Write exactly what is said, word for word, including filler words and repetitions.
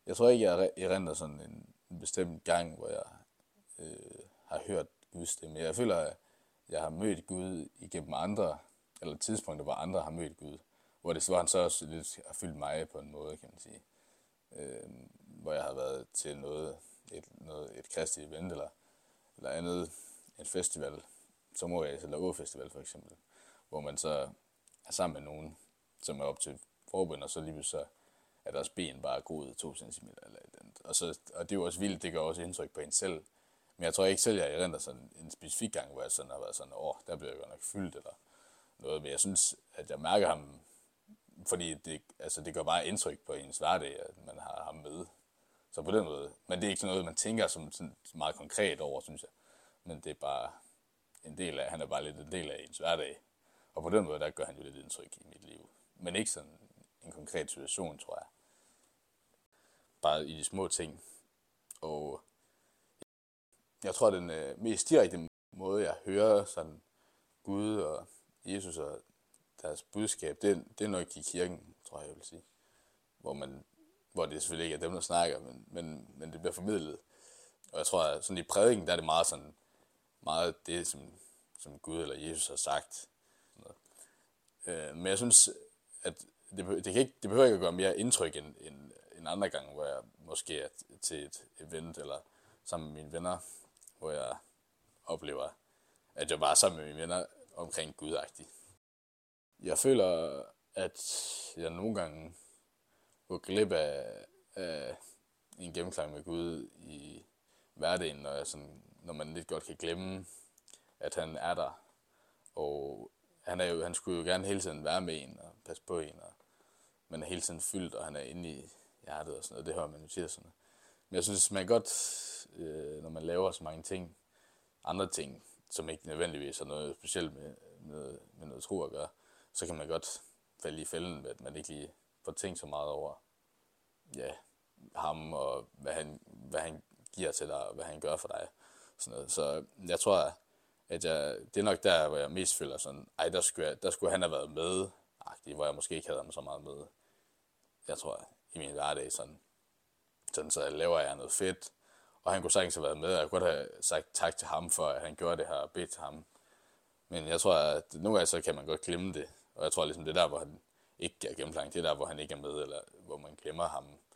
Jeg tror ikke, jeg erindrer sådan en, en bestemt gang, hvor jeg øh, har hørt Guds stemme. Jeg føler, at jeg har mødt Gud igennem andre, eller tidspunkter, hvor andre har mødt Gud. Hvor det hvor han så også lidt har fyldt mig på en måde, kan man sige. Øh, hvor jeg har været til noget, et, noget, et kristigt event, eller, eller andet, en festival, som Oasis eller Å-festival for eksempel, hvor man så er sammen med nogen, som er op til forbøn, og så lige så er deres ben bare groet to centimeter eller et eller andet. Og, så, og det er jo også vildt, det gør også indtryk på en selv. Men jeg tror ikke selv, jeg erindrer sådan en specifik gang, hvor jeg sådan har været sådan, åh, der bliver jeg godt nok fyldt eller noget. Men jeg synes, at jeg mærker ham, fordi det, altså, det gør bare indtryk på ens hverdag, at man har ham med. Så på den måde. Men det er ikke noget, man tænker som sådan meget konkret over, synes jeg. Men det er bare en del af, han er bare lidt en del af ens hverdag. Og på den måde, der gør han jo lidt indtryk i mit liv. Men ikke sådan en konkret situation, tror jeg. Bare i de små ting. Og jeg tror, den øh, mest direkte måde, jeg hører sådan Gud og Jesus og deres budskab, det, det er nok i kirken, tror jeg, jeg vil sige. Hvor, man, hvor det selvfølgelig ikke er dem, der snakker, men, men, men det bliver formidlet. Og jeg tror, at sådan i prædiken, der er det meget sådan, meget det, som, som Gud eller Jesus har sagt. Øh, men jeg synes, at det, det, kan ikke, det behøver ikke at gøre mere indtryk end, end, end andre gange, hvor jeg måske er til et event eller sammen med mine venner, hvor jeg oplever, at jeg bare er sammen med mine venner omkring Gud-agtigt. Jeg føler, at jeg nogle gange går glip af, af en gennemklang med Gud i hverdagen, når, jeg sådan, når man lidt godt kan glemme, at han er der. Og han, er jo, han skulle jo gerne hele tiden være med en og passe på en, og man er hele tiden fyldt, og han er inde i hjertet og sådan noget. Det hører man jo til sådan noget. Men jeg synes, man godt, øh, når man laver så mange ting, andre ting, som ikke nødvendigvis har noget specielt med, med, med noget tro at gøre, så kan man godt falde i fælden med, at man ikke lige får tænkt så meget over ja, ham, og hvad han, hvad han giver til dig, og hvad han gør for dig. Sådan noget. Så jeg tror, at jeg, det er nok der, hvor jeg mest føler sådan, ej, der skulle, jeg, der skulle han have været med, hvor jeg måske ikke havde ham så meget med. Jeg tror, i min hverdag, sådan, sådan så laver jeg noget fedt, og han kunne sagtens have været med, og jeg kunne godt have sagt tak til ham for, at han gjorde det her, og bedt til ham. Men jeg tror, at nogle gange så kan man godt glemme det, og jeg tror ligesom, det er der, hvor han ikke giver gennemklang, det er der, hvor han ikke er med, eller hvor man glemmer ham